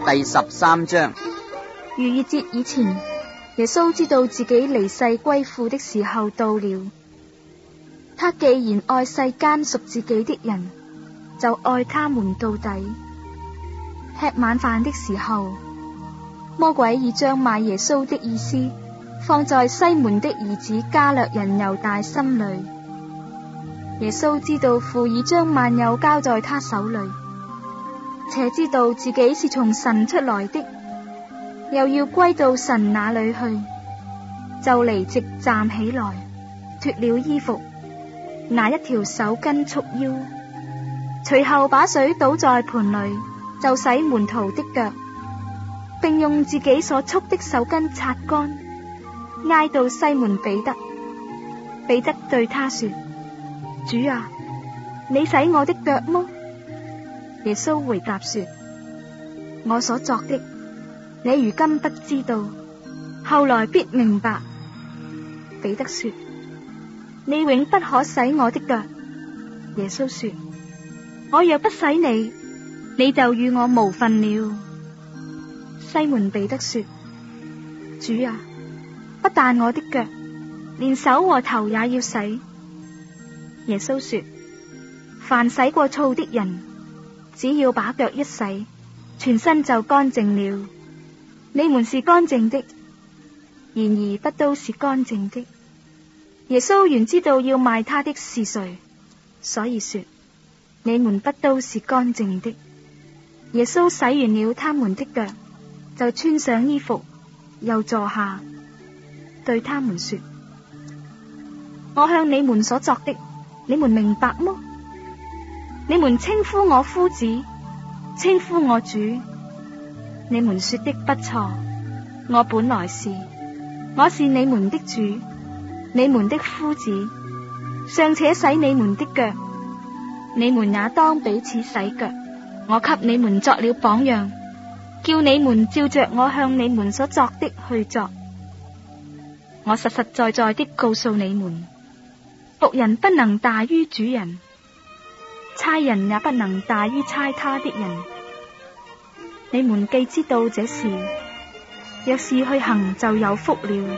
第13章。 逾越節以前，耶穌知道自己離世歸父的時候到了。他既然愛世間屬自己的人，就愛他們到底。吃晚飯的時候，魔鬼已將賣耶穌的意思放在西門的兒子加略人猶大心裏。耶穌知道父已將萬有交在他手裏，且知道自己是從神出來的，又要歸到神那裏去，就離席站起來，脫了衣服，拿一條手巾束腰，隨後把水倒在盆裏，就洗門徒的腳，並用自己所束的手巾擦乾，挨到西門彼得。彼得對他說：主啊，你洗我的腳麼？耶穌回答說：我所作的，你如今不知道，後來必明白。彼得說：你永不可洗我的腳。耶穌說：我若不洗你，你就與我無分了。西門彼得說：主啊，不但我的腳，連手和頭也要洗。耶穌說：凡洗過澡的人，只要把腳一洗，全身就乾淨了。你們是乾淨的，然而不都是乾淨的。耶穌原知道要賣他的是誰，所以說：你們不都是乾淨的。耶穌洗完了他們的腳，就穿上衣服，又坐下，對他們說：我向你們所作的，你們明白麼？你們稱呼我夫子，稱呼我主，你們說的不錯。我本來是，我是你們的主，你們的夫子，尚且洗你們的腳，你們也當彼此洗腳。我給你們作了榜樣，叫你們照着我向你們所作的去作。我實實在在的告訴你們，僕人不能大於主人，差人也不能大於差他的人。你們既知道這事，若是去行，就有福了。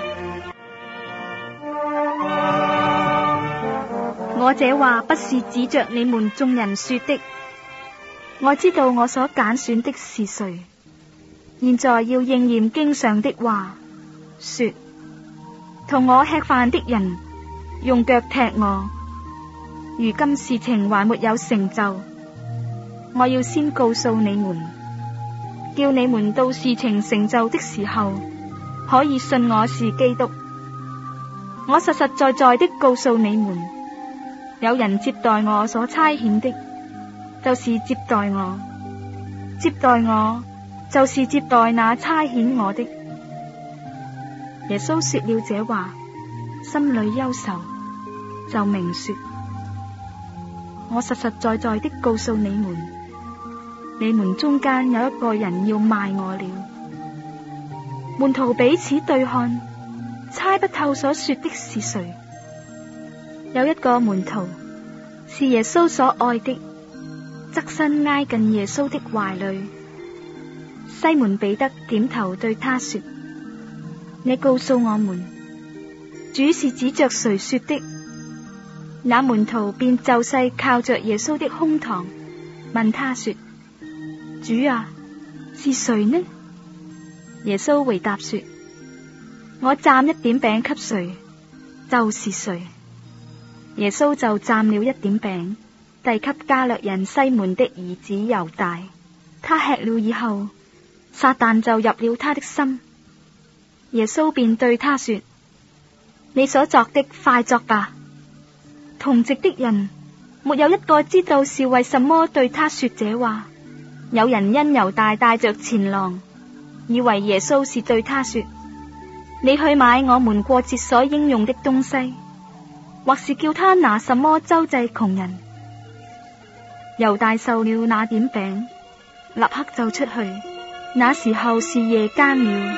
我這話不是指着你們眾人說的，我知道我所揀選的是誰。現在要應驗經上的話，說：同我吃飯的人用腳踢我。如今事情還沒有成就，我要先告訴你們，叫你們到事情成就的時候，可以信我是基督。我實實在在的告訴你們，有人接待我所差遣的，就是接待我；接待我，就是接待那差遣我的。耶穌說了這話，心裏憂愁，就明說：我實實在在的告訴你們，你們中間有一個人要賣我了。門徒彼此對看，猜不透所說的是誰。有一個門徒是耶穌所愛的，側身挨近耶穌的懷裏。西門彼得點頭對他說：你告訴我們，主是指着誰說的？那門徒便就勢靠着耶穌的胸膛，問他說：主啊，是誰呢？耶穌回答說：我蘸一點餅給誰，就是誰。耶穌就蘸了一點餅，遞給加略人西門的兒子猶大。他吃了以後，撒旦就入了他的心。耶穌便對他說：你所作的快作吧。同席的人沒有一個知道是為什麼對他說這話。有人因猶大帶着錢囊，以為耶穌是對他說：你去買我們過節所應用的東西，或是叫他拿什麼周濟窮人。猶大受了那點餅，立刻就出去。那時候是夜間了。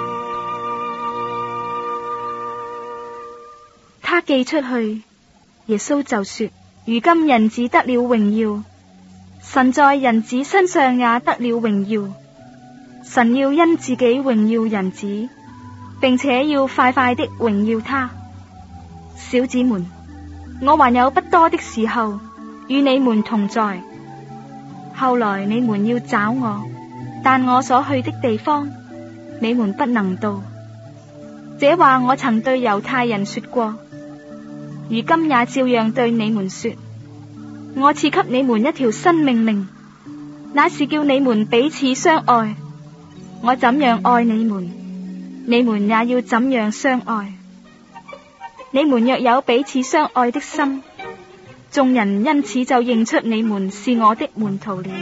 他既出去，耶穌就說：如今人子得了榮耀，神在人子身上也得了榮耀。 神要因自己榮耀人子，並且要快快的榮耀他。小子們，我還有不多的時候與你們同在，後來你們要找我，但我所去的地方你們不能到。這話我曾對猶太人說過，如今也照樣對你們說。我賜給你們一條新命令，乃是叫你們彼此相愛。我怎樣愛你們，你們也要怎樣相愛。你們若有彼此相愛的心，眾人因此就認出你們是我的門徒了。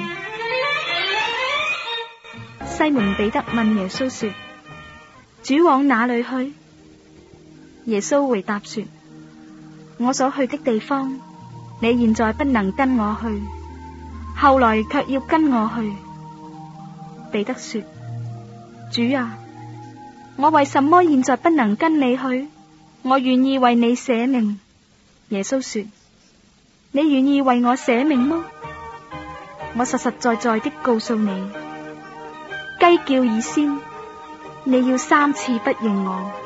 西門彼得問耶穌說：主往哪裏去？耶穌回答說：我所去的地方，你現在不能跟我去，後來卻要跟我去。彼得說：主啊，我為什麼現在不能跟你去？我願意為你捨命。耶穌說：你願意為我捨命麼？我實實在在的告訴你，雞叫以先，你要3次不認我。